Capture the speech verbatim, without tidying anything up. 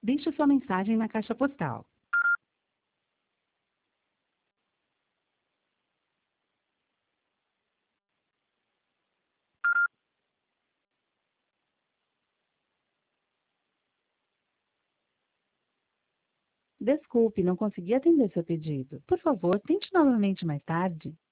Deixe sua mensagem na caixa postal. Desculpe, não consegui atender seu pedido. Por favor, tente novamente mais tarde.